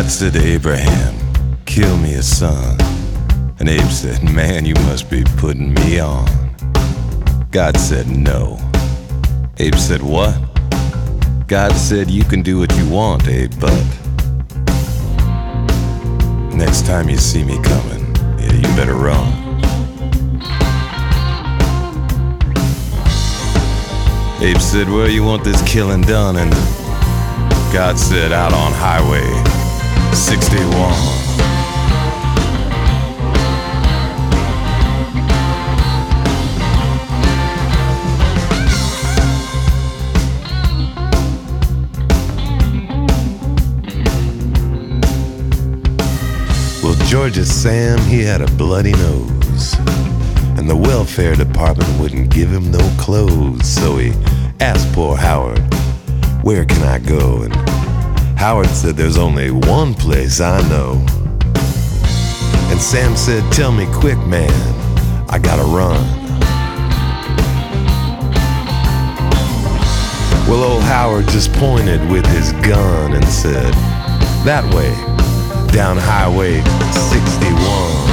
God said to Abraham, kill me a son. And Abe said, man, you must be putting me on. God said, no. Abe said, what? God said, you can do what you want, Abe, but next time you see me coming, yeah, you better run. Abe said, where you want this killing done? And God said, out on Highway 61. Well, George's Sam, he had a bloody nose, and the welfare department wouldn't give him no clothes. So he asked poor Howard, where can I go? And Howard said, there's only one place I know. And Sam said, tell me quick, man, I gotta run. Well, old Howard just pointed with his gun and said, that way, down Highway 61.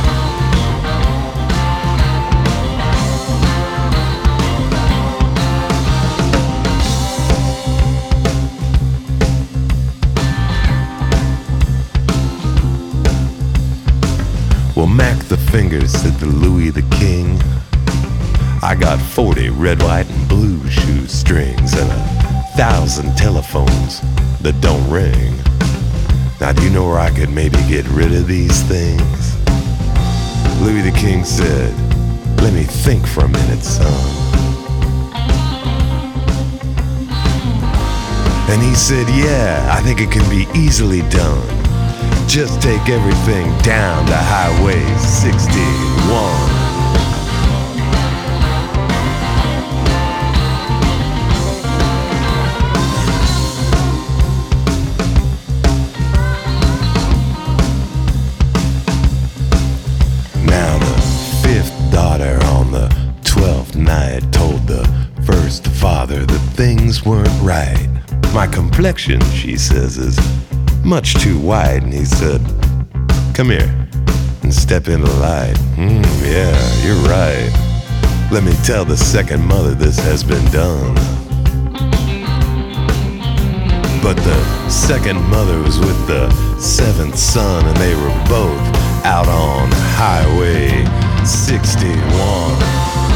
Well, Mac the Finger said to Louis the King, I got 40 red, white, and blue shoestrings and 1,000 telephones that don't ring. Now, do you know where I could maybe get rid of these things? Louis the King said, let me think for a minute, son. And he said, yeah, I think it can be easily done. Just take everything down to Highway 61. Now the fifth daughter on the 12th night told the first father that things weren't right. My complexion, she says, is much too white. And he said, come here and step into the light. Yeah, you're right. Let me tell the second mother this has been done. But the second mother was with the seventh son, and they were both out on Highway 61.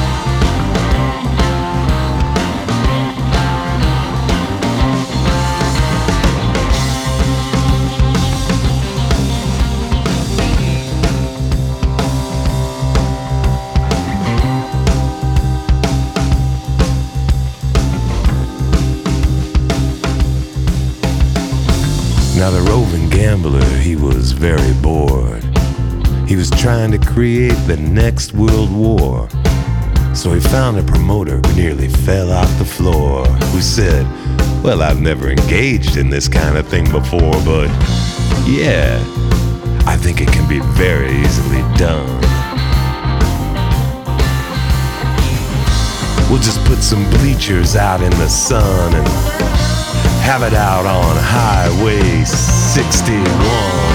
Now the roving gambler, he was very bored. He was trying to create the next world war. So he found a promoter who nearly fell off the floor, who said, well, I've never engaged in this kind of thing before, but yeah, I think it can be very easily done. We'll just put some bleachers out in the sun and have it out on Highway 61.